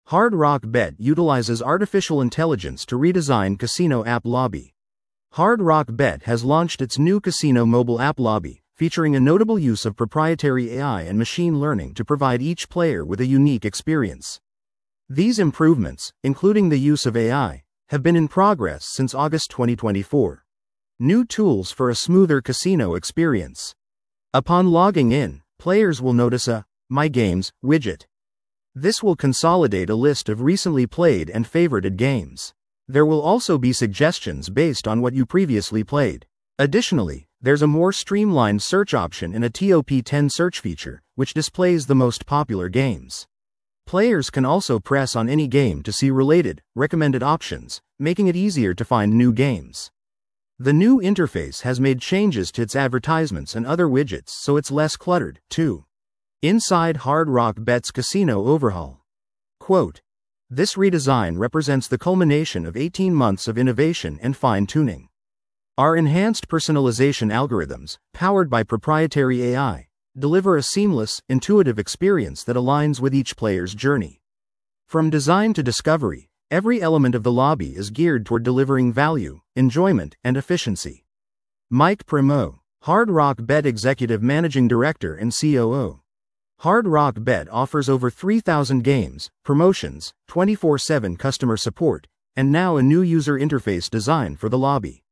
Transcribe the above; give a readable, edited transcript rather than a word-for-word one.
Hard Rock Bet utilizes artificial intelligence to redesign casino app lobby. Hard Rock Bet has launched its new casino mobile app lobby, featuring a notable use of proprietary AI and machine learning to provide each player with a unique experience. These improvements, including the use of AI, have been in progress since August 2024. New tools for a smoother casino experience. Upon logging in, players will notice a My Games widget. This will consolidate a list of recently played and favorited games. There will also be suggestions based on what you previously played. Additionally, there's a more streamlined search option in a TOP10 search feature, which displays the most popular games. Players can also press on any game to see related, recommended options, making it easier to find new games. The new interface has made changes to its advertisements and other widgets so it's less cluttered, too. Inside Hard Rock Bet's casino overhaul. Quote, "This redesign represents the culmination of 18 months of innovation and fine-tuning. Our enhanced personalization algorithms, powered by proprietary AI, deliver a seamless, intuitive experience that aligns with each player's journey. From design to discovery, every element of the lobby is geared toward delivering value, enjoyment, and efficiency." Mike Primo, Hard Rock Bet Executive Managing Director and COO. Hard Rock Bet offers over 3,000 games, promotions, 24/7 customer support, and now a new user interface designed for the lobby.